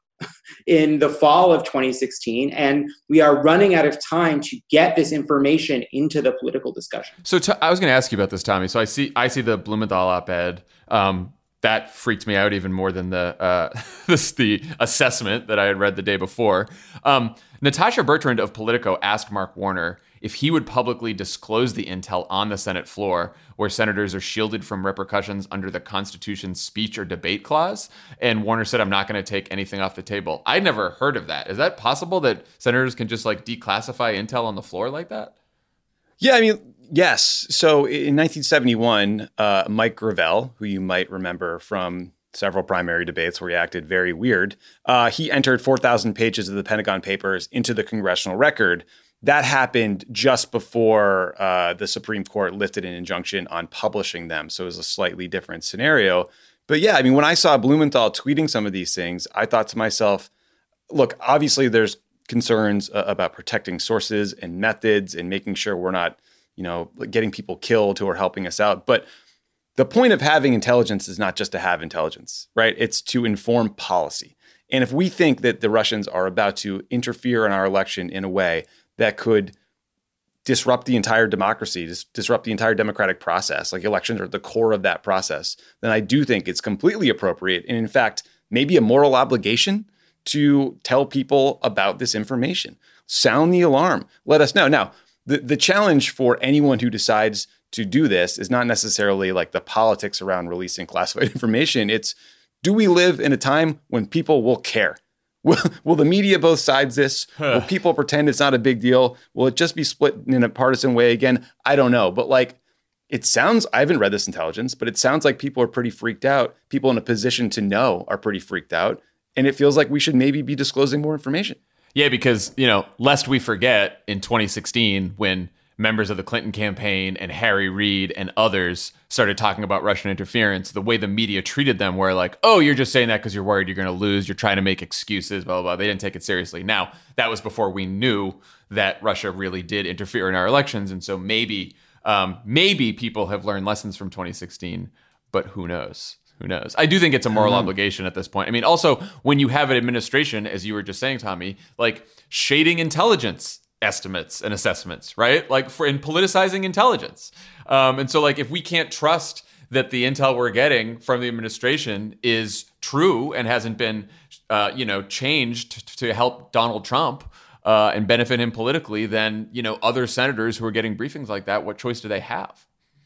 in the fall of twenty sixteen, and we are running out of time to get this information into the political discussion. So t- I was going to ask you about this, Tommy. So I see I see the Blumenthal op-ed. Um, that freaked me out even more than the uh, this, the assessment that I had read the day before. Um, Natasha Bertrand of Politico asked Mark Warner if he would publicly disclose the intel on the Senate floor, where senators are shielded from repercussions under the Constitution's speech or debate clause. And Warner said, I'm not going to take anything off the table. I'd never heard of that. Is that possible that senators can just like declassify intel on the floor like that? Yeah, I mean, yes. So in nineteen seventy-one, uh, Mike Gravel, who you might remember from several primary debates where he acted very weird, uh, he entered four thousand pages of the Pentagon Papers into the congressional record. That happened just before uh, the Supreme Court lifted an injunction on publishing them. So it was a slightly different scenario. But yeah, I mean, when I saw Blumenthal tweeting some of these things, I thought to myself, look, obviously there's concerns uh, about protecting sources and methods and making sure we're not, you know, getting people killed who are helping us out. But the point of having intelligence is not just to have intelligence, right? It's to inform policy. And if we think that the Russians are about to interfere in our election in a way that could disrupt the entire democracy, dis- disrupt the entire democratic process, like elections are at the core of that process, then I do think it's completely appropriate. And in fact, maybe a moral obligation to tell people about this information. Sound the alarm. Let us know. Now, the, the challenge for anyone who decides to do this is not necessarily like the politics around releasing classified information. It's, do we live in a time when people will care? Will, will the media both sides this? Will people pretend it's not a big deal? Will it just be split in a partisan way again? I don't know. But like, it sounds, I haven't read this intelligence, but it sounds like people are pretty freaked out. People in a position to know are pretty freaked out. And it feels like we should maybe be disclosing more information. Yeah, because, you know, lest we forget in twenty sixteen when members of the Clinton campaign and Harry Reid and others started talking about Russian interference, the way the media treated them were like, oh, you're just saying that because you're worried you're going to lose. You're trying to make excuses, blah, blah, blah. They didn't take it seriously. Now, that was before we knew that Russia really did interfere in our elections. And so maybe, um, maybe people have learned lessons from twenty sixteen, but who knows? Who knows? I do think it's a moral obligation at this point. I mean, also, when you have an administration, as you were just saying, Tommy, like shading intelligence estimates and assessments, right? Like for in politicizing intelligence. Um, and so like if we can't trust that the intel we're getting from the administration is true and hasn't been, uh, you know, changed to help Donald Trump uh, and benefit him politically, then, you know, other senators who are getting briefings like that, what choice do they have?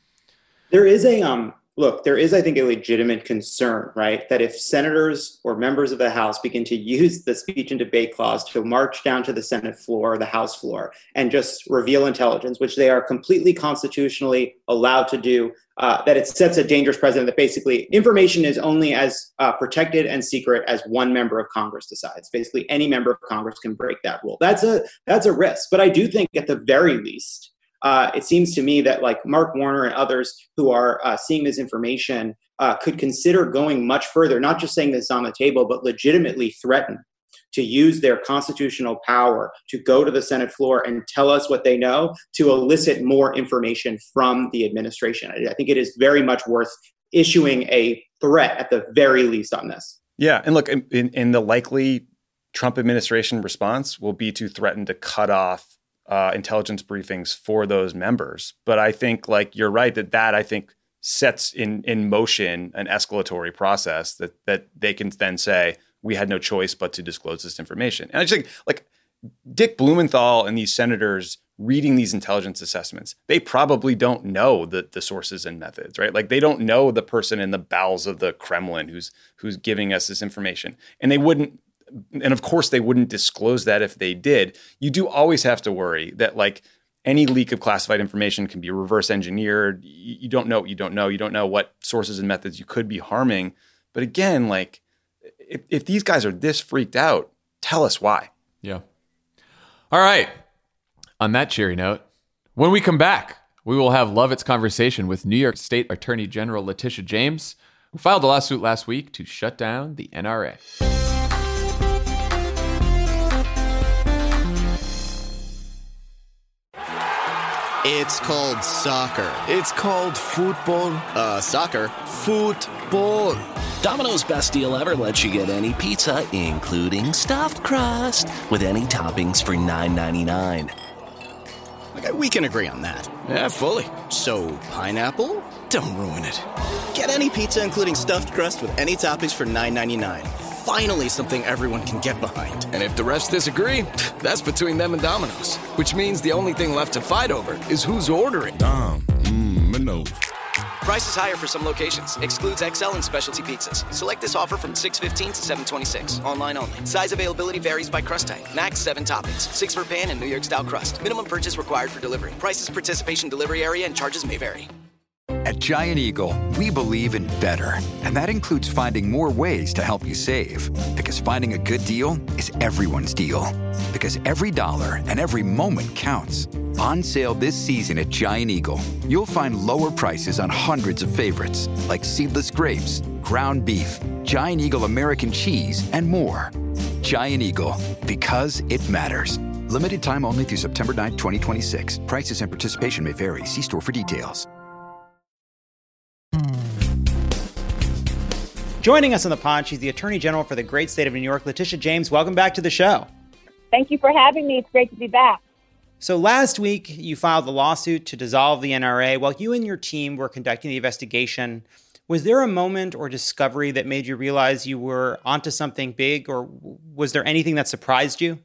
There is a, um, look, there is, I think, a legitimate concern, right, that if senators or members of the House begin to use the speech and debate clause to march down to the Senate floor or the House floor and just reveal intelligence, which they are completely constitutionally allowed to do, uh, that it sets a dangerous precedent that basically information is only as uh, protected and secret as one member of Congress decides. Basically, any member of Congress can break that rule. That's a that's a risk. But I do think at the very least, Uh, it seems to me that like Mark Warner and others who are uh, seeing this information uh, could consider going much further, not just saying this is on the table, but legitimately threaten to use their constitutional power to go to the Senate floor and tell us what they know, to elicit more information from the administration. I think it is very much worth issuing a threat at the very least on this. Yeah. And look, in, in, in the likely Trump administration response will be to threaten to cut off uh, intelligence briefings for those members. But I think, like, you're right that that, I think, sets in, in motion an escalatory process that that they can then say, we had no choice but to disclose this information. And I just think, like, Dick Blumenthal and these senators reading these intelligence assessments, they probably don't know the, the sources and methods, right? Like, they don't know the person in the bowels of the Kremlin who's who's giving us this information. And they wouldn't, and of course they wouldn't disclose that if they did. You do always have to worry that, like, any leak of classified information can be reverse engineered. You, you don't know what you don't know. You don't know what sources and methods you could be harming. But again, like, if, if these guys are this freaked out, tell us why. Yeah. All right. On that cheery note, when we come back, we will have Lovett's conversation with New York State Attorney General Letitia James, who filed a lawsuit last week to shut down the N R A. It's called soccer. It's called football. Uh, soccer. Football. Domino's best deal ever lets you get any pizza, including stuffed crust, with any toppings for nine ninety-nine. Okay, we can agree on that. Yeah, fully. So, pineapple? Don't ruin it. Get any pizza, including stuffed crust, with any toppings for nine ninety-nine. Finally, something everyone can get behind. And if the refs disagree, that's between them and Domino's. Which means the only thing left to fight over is who's ordering. Dom, mmm, Minos. Prices higher for some locations. Excludes X L and specialty pizzas. Select this offer from six fifteen to seven twenty-six. Online only. Size availability varies by crust type. Max seven toppings. Six for pan and New York style crust. Minimum purchase required for delivery. Prices, participation, delivery area, and charges may vary. At Giant Eagle, we believe in better. And that includes finding more ways to help you save. Because finding a good deal is everyone's deal. Because every dollar and every moment counts. On sale this season at Giant Eagle, you'll find lower prices on hundreds of favorites, like seedless grapes, ground beef, Giant Eagle American cheese, and more. Giant Eagle, because it matters. Limited time only through September ninth, twenty twenty-six. Prices and participation may vary. See store for details. Joining us on the pod, she's the Attorney General for the great state of New York, Letitia James. Welcome back to the show. Thank you for having me. It's great to be back. So last week, you filed a lawsuit to dissolve the N R A. While you and your team were conducting the investigation, was there a moment or discovery that made you realize you were onto something big, or was there anything that surprised you?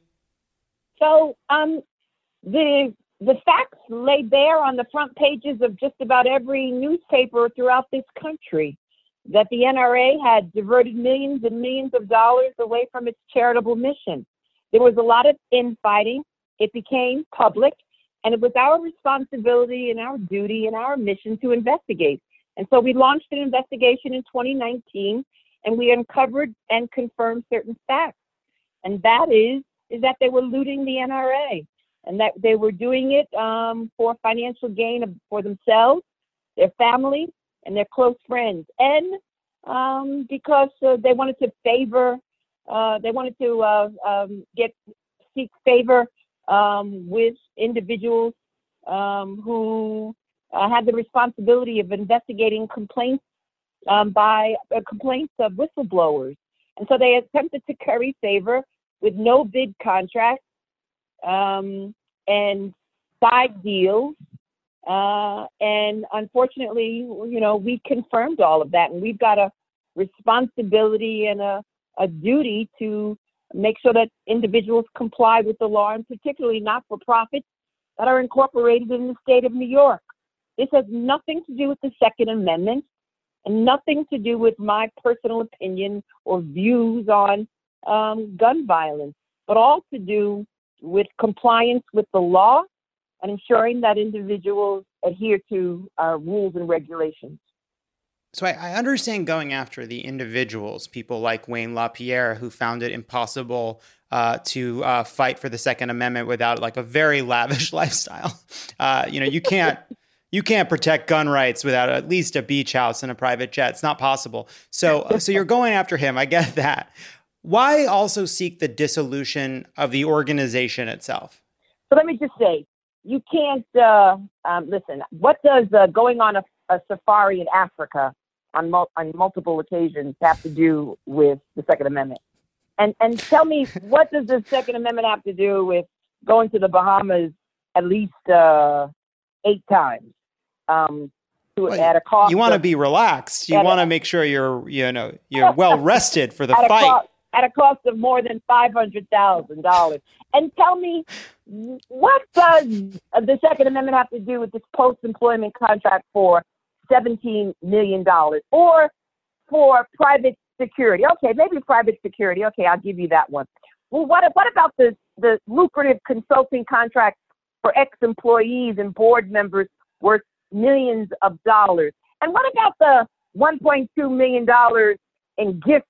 So um, the the facts lay bare on the front pages of just about every newspaper throughout this country, that the N R A had diverted millions and millions of dollars away from its charitable mission. There was a lot of infighting. It became public, and it was our responsibility and our duty and our mission to investigate. And so we launched an investigation in twenty nineteen, and we uncovered and confirmed certain facts. And that is, is that they were looting the N R A, and that they were doing it um, for financial gain for themselves, their family, and their close friends, and um, because uh, they wanted to favor, uh, they wanted to uh, um, get seek favor um, with individuals um, who uh, had the responsibility of investigating complaints um, by uh, complaints of whistleblowers, and so they attempted to curry favor with no bid contracts um, and side deals. Uh, and unfortunately, you know, we confirmed all of that, and we've got a responsibility and a, a duty to make sure that individuals comply with the law, and particularly not-for-profits that are incorporated in the state of New York. This has nothing to do with the Second Amendment and nothing to do with my personal opinion or views on um, gun violence, but all to do with compliance with the law and ensuring that individuals adhere to uh, rules and regulations. So I, I understand going after the individuals, people like Wayne LaPierre, who found it impossible uh, to uh, fight for the Second Amendment without like a very lavish lifestyle. Uh, you know, you can't you can't protect gun rights without at least a beach house and a private jet. It's not possible. So so you're going after him. I get that. why also seek the dissolution of the organization itself? So let me just say, you can't, uh, um, listen, what does uh, going on a, a safari in Africa on, mul- on multiple occasions have to do with the Second Amendment? And and tell me, what does the Second Amendment have to do with going to the Bahamas at least uh, eight times um, to, well, at a cost? You want to of, be relaxed. You want to make sure you're, you know, you're well rested for the at fight. A cost, at a cost of more than five hundred thousand dollars. And tell me, what does the Second Amendment have to do with this post-employment contract for seventeen million dollars or for private security? Okay, maybe private security. Okay, I'll give you that one. Well, what what about the, the lucrative consulting contracts for ex-employees and board members worth millions of dollars? And what about the one point two million dollars in gifts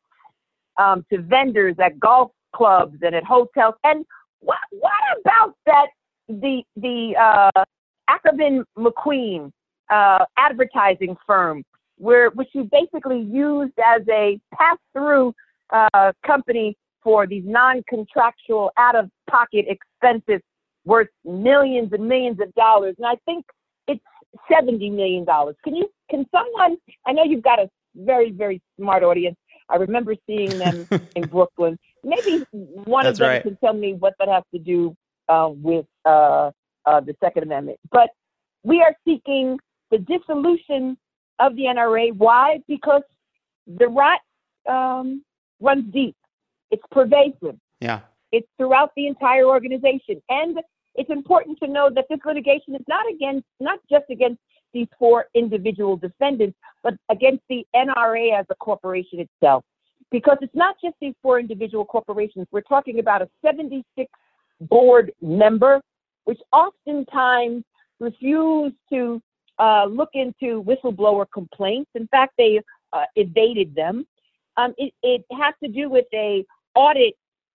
um, to vendors at golf clubs and at hotels? And what what about that the the uh, Ackerman McQueen uh, advertising firm, where which you basically used as a pass-through uh, company for these non-contractual, out-of-pocket expenses worth millions and millions of dollars? And I think it's seventy million dollars. Can you? Can someone? I know you've got a very very smart audience. I remember seeing them in Brooklyn. Maybe one That's of them right. can tell me what that has to do uh, with uh, uh, the Second Amendment. But we are seeking the dissolution of the N R A. Why? Because the rot um, runs deep. It's pervasive. Yeah. It's throughout the entire organization. And it's important to know that this litigation is not against, not just against these four individual defendants, but against the N R A as a corporation itself. Because it's not just these four individual corporations. We're talking about a seventy-six board member, which oftentimes refuse to uh, look into whistleblower complaints. In fact, they uh, evaded them. Um, it, it has to do with a audit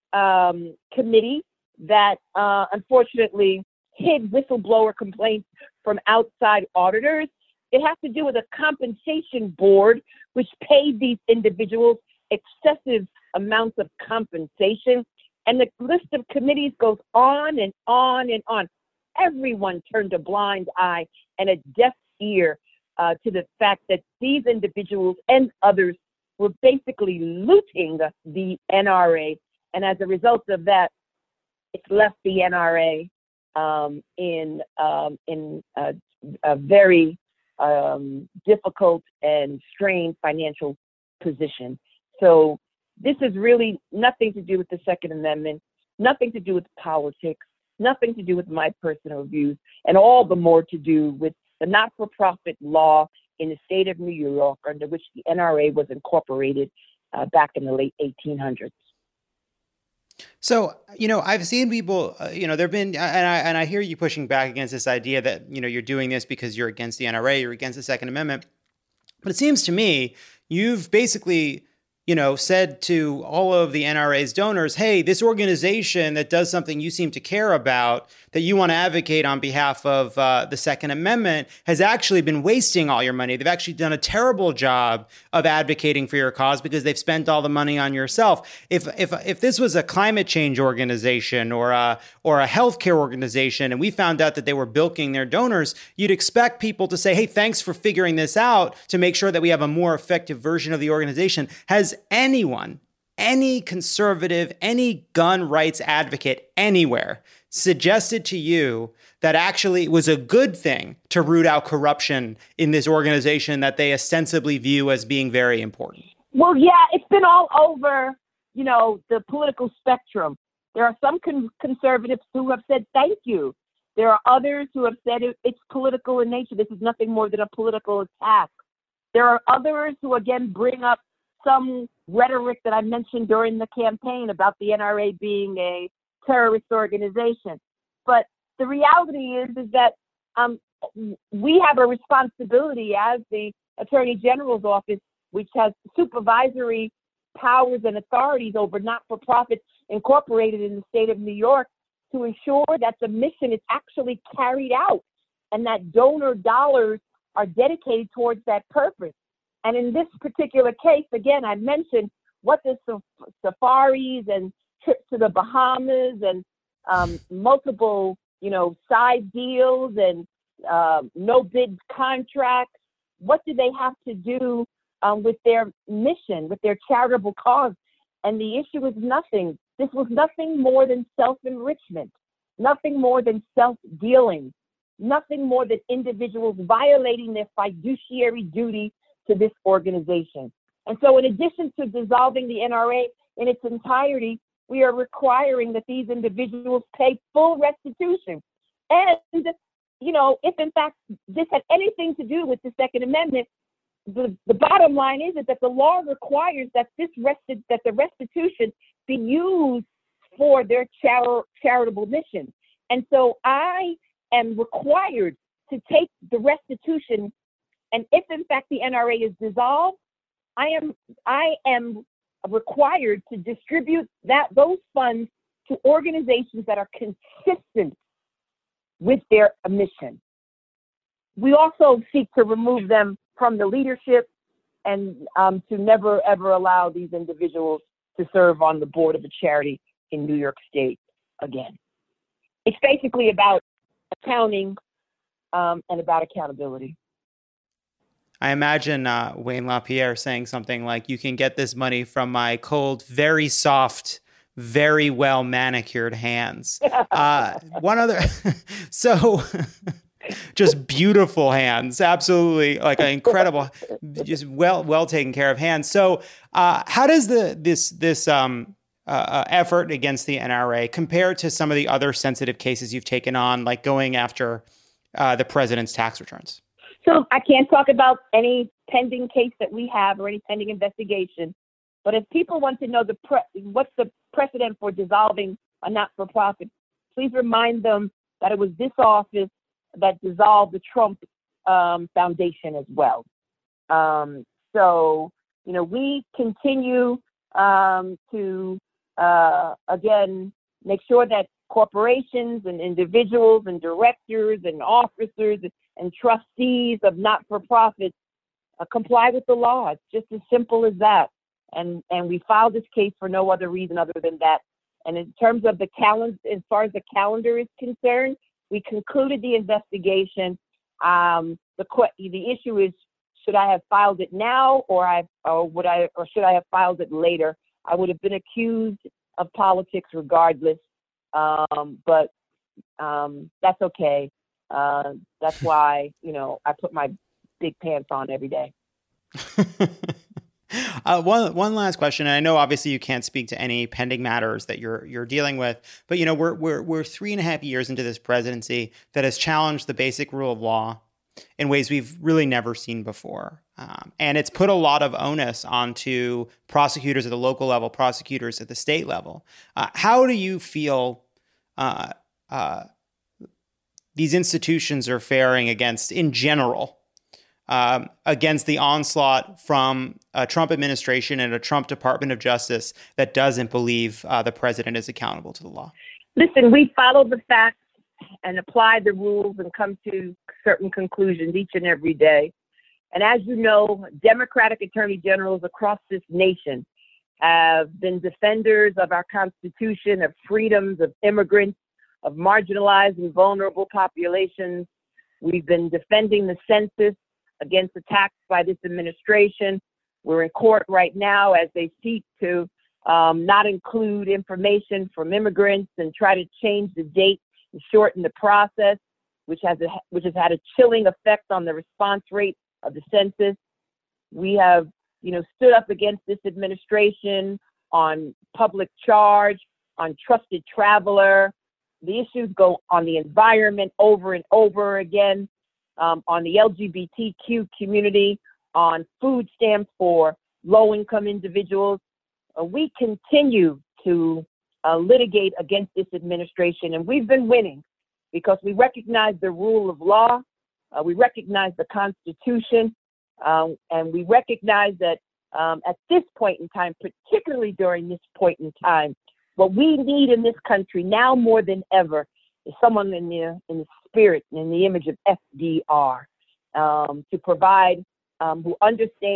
um, committee that uh, unfortunately hid whistleblower complaints from outside auditors. It has to do with a compensation board, which paid these individuals excessive amounts of compensation. And the list of committees goes on and on and on. Everyone turned a blind eye and a deaf ear uh, to the fact that these individuals and others were basically looting the N R A. And as a result of that, it's left the N R A um, in um, in a, a very um, difficult and strained financial position. So this is really nothing to do with the Second Amendment, nothing to do with politics, nothing to do with my personal views, and all the more to do with the not-for-profit law in the state of New York, under which the N R A was incorporated uh, back in the late eighteen hundreds. So, you know, I've seen people, uh, you know, there've been, and I, and I hear you pushing back against this idea that, you know, you're doing this because you're against the N R A, you're against the Second Amendment. But it seems to me you've basically, you know, said to all of the N R A's donors, hey, this organization that does something you seem to care about, that you want to advocate on behalf of uh, the Second Amendment, has actually been wasting all your money. They've actually done a terrible job of advocating for your cause because they've spent all the money on yourself. If if if this was a climate change organization or a or a healthcare organization, and we found out that they were bilking their donors, you'd expect people to say, hey, thanks for figuring this out to make sure that we have a more effective version of the organization. Has anyone, any conservative, any gun rights advocate anywhere suggested to you that actually it was a good thing to root out corruption in this organization that they ostensibly view as being very important? Well, yeah, it's been all over, you know, the political spectrum. There are some con- conservatives who have said thank you. There are others who have said it, it's political in nature. This is nothing more than a political attack. There are others who, again, bring up some rhetoric that I mentioned during the campaign about the N R A being a terrorist organization. But the reality is, is that um, we have a responsibility as the Attorney General's office, which has supervisory powers and authorities over not-for-profits incorporated in the state of New York, to ensure that the mission is actually carried out and that donor dollars are dedicated towards that purpose. And in this particular case, again, I mentioned what the saf- safaris and trips to the Bahamas and um, multiple, you know, side deals and uh, no bid contracts, what do they have to do um, with their mission, with their charitable cause? And the issue is nothing. This was nothing more than self-enrichment, nothing more than self-dealing, nothing more than individuals violating their fiduciary duty to this organization. And so in addition to dissolving the N R A in its entirety, we are requiring that these individuals pay full restitution. And, you know, if in fact this had anything to do with the Second Amendment, the, the bottom line is, is that the law requires that this rested, that the restitution be used for their char- charitable mission. And so I am required to take the restitution, and if in fact the N R A is dissolved, I am I am required to distribute that those funds to organizations that are consistent with their mission. We also seek to remove them from the leadership and um, to never ever allow these individuals to serve on the board of a charity in New York State again. It's basically about accounting um, and about accountability. I imagine uh, Wayne LaPierre saying something like, you can get this money from my cold, very soft, very well manicured hands. Uh, one other, so just beautiful hands, absolutely like an incredible, just well well taken care of hands. So uh, how does the this this um, uh, effort against the N R A compare to some of the other sensitive cases you've taken on, like going after uh, the president's tax returns? So I can't talk about any pending case that we have or any pending investigation. But if people want to know the pre- what's the precedent for dissolving a not-for-profit, please remind them that it was this office that dissolved the Trump um, Foundation as well. Um, so, you know, we continue um, to, uh, again, make sure that corporations and individuals and directors and officers and trustees of not-for-profits uh, comply with the law. It's just as simple as that. And and we filed this case for no other reason other than that. And in terms of the calendar, as far as the calendar is concerned, we concluded the investigation. Um, the the issue is, should I have filed it now, or I or would I or should I have filed it later? I would have been accused of politics regardless. Um, but um, that's okay. Uh, that's why, you know, I put my big pants on every day. uh, one one last question, and I know obviously you can't speak to any pending matters that you're you're dealing with, but you know we're we're we're three and a half years into this presidency that has challenged the basic rule of law in ways we've really never seen before, um, and it's put a lot of onus onto prosecutors at the local level, prosecutors at the state level. Uh, how do you feel Uh, uh, these institutions are faring against, in general, um, against the onslaught from a Trump administration and a Trump Department of Justice that doesn't believe uh, the president is accountable to the law? Listen, we follow the facts and apply the rules and come to certain conclusions each and every day. And as you know, Democratic attorney generals across this nation have been defenders of our Constitution, of freedoms, of immigrants, of marginalized and vulnerable populations. We've been defending the census against attacks by this administration. We're in court right now as they seek to um, not include information from immigrants and try to change the date and shorten the process, which has a, which has had a chilling effect on the response rate of the census. We have, you know, stood up against this administration on public charge, on trusted traveler. The issues go on the environment over and over again, um, on the L G B T Q community, on food stamps for low-income individuals. Uh, we continue to uh, litigate against this administration, and we've been winning because we recognize the rule of law, uh, we recognize the Constitution, um, and we recognize that um, at this point in time, particularly during this point in time, what we need in this country now more than ever is someone in the in the spirit and in the image of F D R um, to provide, um, who understands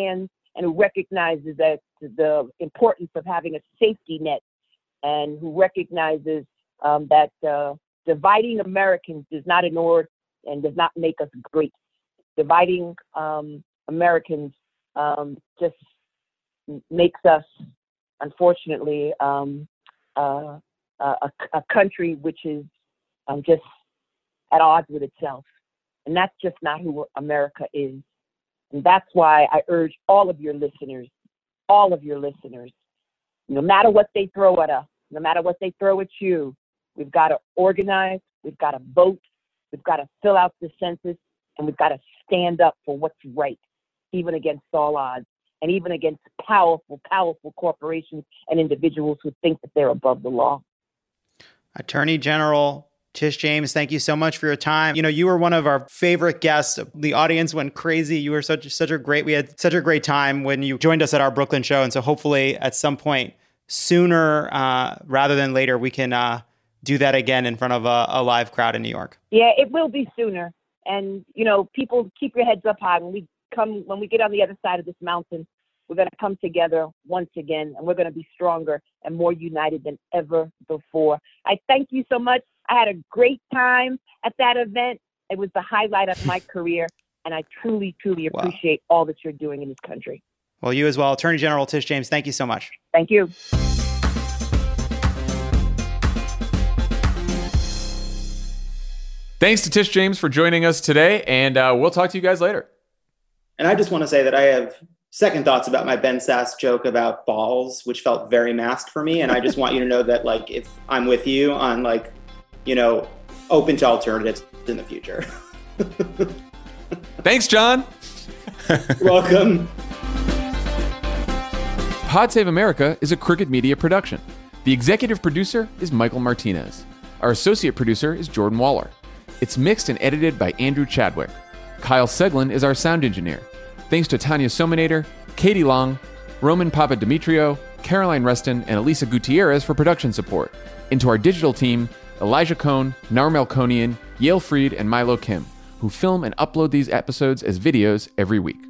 and who recognizes that the importance of having a safety net, and who recognizes um, that uh, dividing Americans does not ignore and does not make us great. Dividing um, Americans um, just makes us, unfortunately, um, uh, a, a country which is um, just at odds with itself. And that's just not who America is. And that's why I urge all of your listeners, all of your listeners, no matter what they throw at us, no matter what they throw at you, we've got to organize, we've got to vote, we've got to fill out the census, and we've got to stand up for what's right, even against all odds, and even against powerful, powerful corporations and individuals who think that they're above the law. Attorney General Tish James, thank you so much for your time. You know, you were one of our favorite guests. The audience went crazy. You were such such a great, we had such a great time when you joined us at our Brooklyn show. And so hopefully at some point sooner uh, rather than later, we can uh, do that again in front of a, a live crowd in New York. Yeah, it will be sooner. And, you know, people, keep your heads up high. When we come, when we get on the other side of this mountain, we're going to come together once again, and we're going to be stronger and more united than ever before. I thank you so much. I had a great time at that event. It was the highlight of my career, and I truly, truly appreciate wow. all that you're doing in this country. Well, you as well. Attorney General Tish James, thank you so much. Thank you. Thanks to Tish James for joining us today, and uh, we'll talk to you guys later. And I just want to say that I have second thoughts about my Ben Sass joke about balls, which felt very masked for me. And I just want you to know that, like, if I'm with you on, like, you know, open to alternatives in the future. Thanks, John. You're welcome. Pod Save America is a Crooked Media production. The executive producer is Michael Martinez. Our associate producer is Jordan Waller. It's mixed and edited by Andrew Chadwick. Kyle Seglin is our sound engineer. Thanks to Tanya Sominator, Katie Long, Roman Papadimitriou, Caroline Reston, and Elisa Gutierrez for production support. And to our digital team, Elijah Cohn, Nar Melkonian, Yale Fried, and Milo Kim, who film and upload these episodes as videos every week.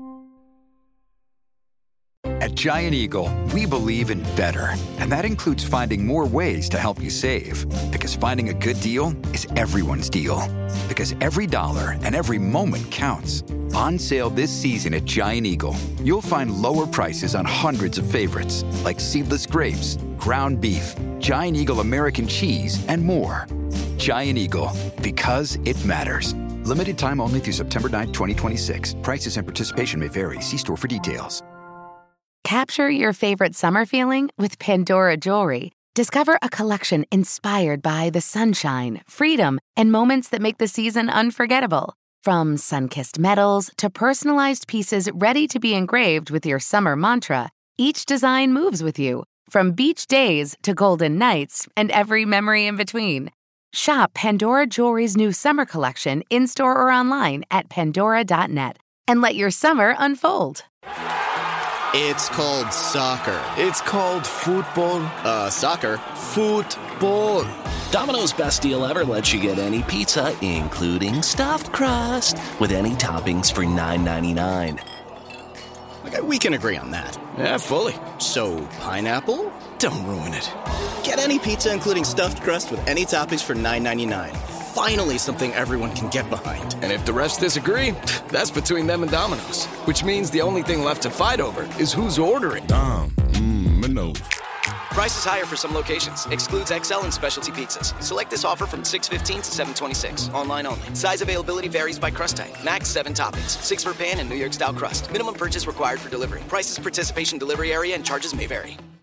At Giant Eagle, we believe in better, and that includes finding more ways to help you save. Because finding a good deal is everyone's deal. Because every dollar and every moment counts. On sale this season at Giant Eagle, you'll find lower prices on hundreds of favorites, like seedless grapes, ground beef, Giant Eagle American cheese, and more. Giant Eagle, because it matters. Limited time only through September ninth, twenty twenty-six. Prices and participation may vary. See store for details. Capture your favorite summer feeling with Pandora Jewelry. Discover a collection inspired by the sunshine, freedom, and moments that make the season unforgettable. From sun-kissed metals to personalized pieces ready to be engraved with your summer mantra, each design moves with you. From beach days to golden nights and every memory in between. Shop Pandora Jewelry's new summer collection in-store or online at pandora dot net and let your summer unfold. It's called soccer. It's called football. Uh, soccer. Football. Domino's Best Deal Ever lets you get any pizza, including stuffed crust, with any toppings for nine ninety-nine. Okay, we can agree on that. Yeah, fully. So, pineapple? Don't ruin it. Get any pizza, including stuffed crust, with any toppings for nine ninety-nine. Finally, something everyone can get behind. And if the rest disagree, that's between them and Domino's. Which means the only thing left to fight over is who's ordering. Dom, mmm, no. Prices higher for some locations. Excludes X L and specialty pizzas. Select this offer from six fifteen to seven twenty-six. Online only. Size availability varies by crust type. Max seven toppings. Six for pan and New York style crust. Minimum purchase required for delivery. Prices, participation, delivery area, and charges may vary.